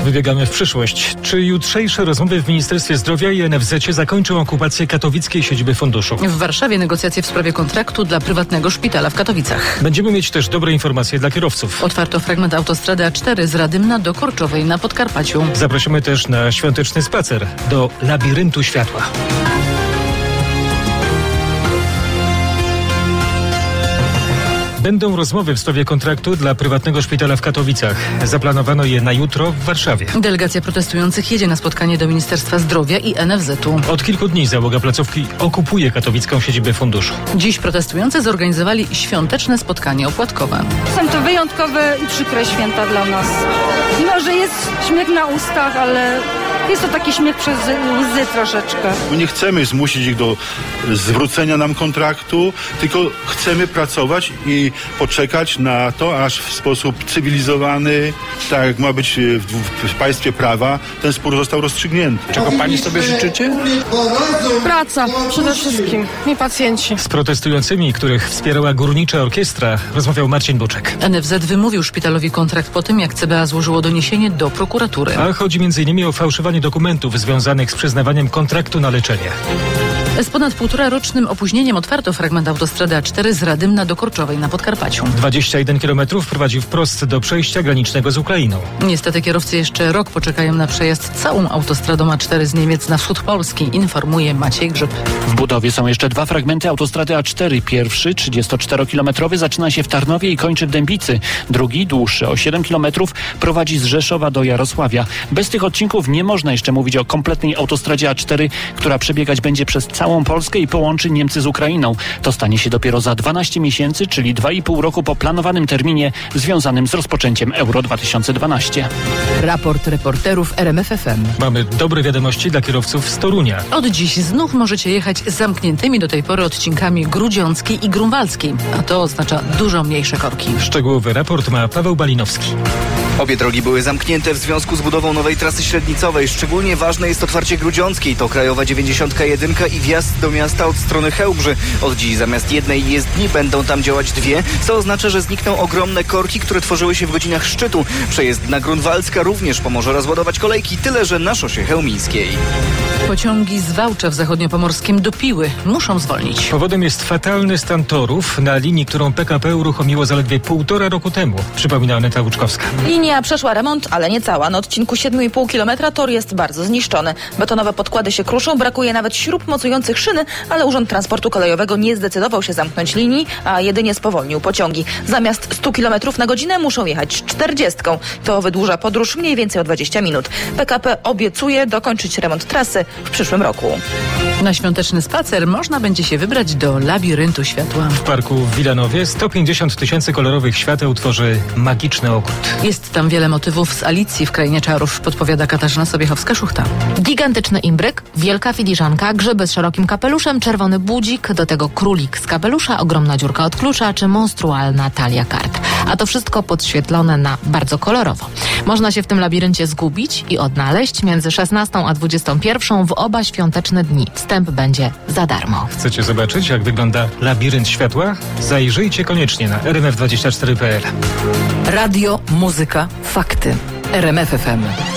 Wybiegamy w przyszłość. Czy jutrzejsze rozmowy w Ministerstwie Zdrowia i NFZ zakończą okupację katowickiej siedziby funduszu? W Warszawie negocjacje w sprawie kontraktu dla prywatnego szpitala w Katowicach. Będziemy mieć też dobre informacje dla kierowców. Otwarto fragment autostrady A4 z Radymna do Korczowej na Podkarpaciu. Zaprosimy też na świąteczny spacer do Labiryntu Światła. Będą rozmowy w sprawie kontraktu dla prywatnego szpitala w Katowicach. Zaplanowano je na jutro w Warszawie. Delegacja protestujących jedzie na spotkanie do Ministerstwa Zdrowia i NFZ-u. Od kilku dni załoga placówki okupuje katowicką siedzibę funduszu. Dziś protestujący zorganizowali świąteczne spotkanie opłatkowe. Są to wyjątkowe i przykre święta dla nas. Mimo, że jest śmiech na ustach, ale jest to taki śmiech przez łzy troszeczkę. My nie chcemy zmusić ich do zwrócenia nam kontraktu, tylko chcemy pracować i poczekać na to, aż w sposób cywilizowany, tak jak ma być w państwie prawa, ten spór został rozstrzygnięty. Czego pani sobie życzycie? Praca przede wszystkim i pacjenci. Z protestującymi, których wspierała Górnicza Orkiestra, rozmawiał Marcin Buczek. NFZ wymówił szpitalowi kontrakt po tym, jak CBA złożyło doniesienie do prokuratury. A chodzi m.in. o fałszowanie dokumentów związanych z przyznawaniem kontraktu na leczenie. Z ponad 1,5-rocznym opóźnieniem otwarto fragment autostrady A4 z Radymna do Korczowej na Podkarpaciu. 21 km prowadzi wprost do przejścia granicznego z Ukrainą. Niestety kierowcy jeszcze rok poczekają na przejazd całą autostradą A4 z Niemiec na wschód Polski, informuje Maciej Grzyb. W budowie są jeszcze dwa fragmenty autostrady A4. Pierwszy, 34-kilometrowy, zaczyna się w Tarnowie i kończy w Dębicy. Drugi, dłuższy o 7 km, prowadzi z Rzeszowa do Jarosławia. Bez tych odcinków nie można jeszcze mówić o kompletnej autostradzie A4, która przebiegać będzie przez całą Polskę i połączy Niemcy z Ukrainą. To stanie się dopiero za 12 miesięcy, czyli 2,5 roku po planowanym terminie związanym z rozpoczęciem Euro 2012. Raport reporterów RMFFM. Mamy dobre wiadomości dla kierowców z Torunia. Od dziś znów możecie jechać z zamkniętymi do tej pory odcinkami Grudziąckiej i Grunwaldzkiej, a to oznacza dużo mniejsze korki. Szczegółowy raport ma Paweł Balinowski. Obie drogi były zamknięte w związku z budową nowej trasy średnicowej. Szczególnie ważne jest otwarcie Grudziąckiej. To krajowa 91 i wjazd do miasta od strony Chełbrzy. Od dziś zamiast jednej jezdni będą tam działać dwie, co oznacza, że znikną ogromne korki, które tworzyły się w godzinach szczytu. Przejezdna Grunwaldzka również pomoże rozładować kolejki, tyle że na szosie chełmińskiej. Pociągi z Wałcza w zachodniopomorskim do Piły muszą zwolnić. Powodem jest fatalny stan torów na linii, którą PKP uruchomiło zaledwie 1,5 roku temu, przypomina Aneta Łuczkowska. Linia przeszła remont, ale nie cała. Na odcinku 7,5 km tor jest bardzo zniszczony. Betonowe podkłady się kruszą, brakuje nawet śrub mocujących szyny, ale Urząd Transportu Kolejowego nie zdecydował się zamknąć linii, a jedynie spowolnił pociągi. Zamiast 100 km na godzinę muszą jechać 40. To wydłuża podróż mniej więcej o 20 minut. PKP obiecuje dokończyć remont trasy w przyszłym roku. Na świąteczny spacer można będzie się wybrać do Labiryntu Światła. W parku w Wilanowie 150 000 kolorowych świateł tworzy magiczny ogród. Jest tam wiele motywów z Alicji w Krainie Czarów, podpowiada Katarzyna Sobiechowska-Szuchta. Gigantyczny imbryk, wielka filiżanka, grzyby z szerokim kapeluszem, czerwony budzik, do tego królik z kapelusza, ogromna dziurka od klucza czy monstrualna talia kart. A to wszystko podświetlone na bardzo kolorowo. Można się w tym labiryncie zgubić i odnaleźć między 16 a 21 w oba świąteczne dni. Wstęp będzie za darmo. Chcecie zobaczyć, jak wygląda Labirynt Światła? Zajrzyjcie koniecznie na rmf24.pl. Radio, muzyka, fakty. RMFFM.